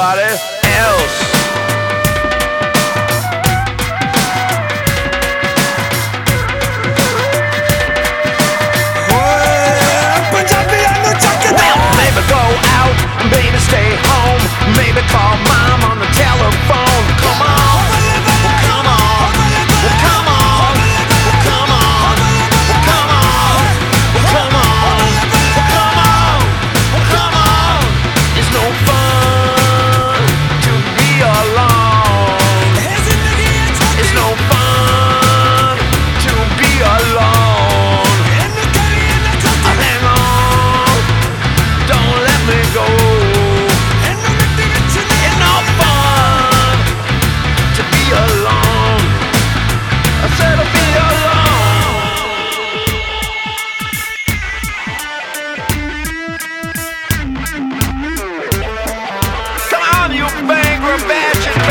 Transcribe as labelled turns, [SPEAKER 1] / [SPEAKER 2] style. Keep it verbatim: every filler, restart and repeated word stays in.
[SPEAKER 1] somebody else. Maybe go out, maybe stay home, maybe call mom on the telephone. Come on, well, come on, well, come on, well, come on, well, come on, well, come on, well, come on, well, come on. It's no fun to be alone. It's no fun to be alone. Hang on, don't let me go. It's no fun to be alone. I said to be alone. Come on, you bankrupt bastard.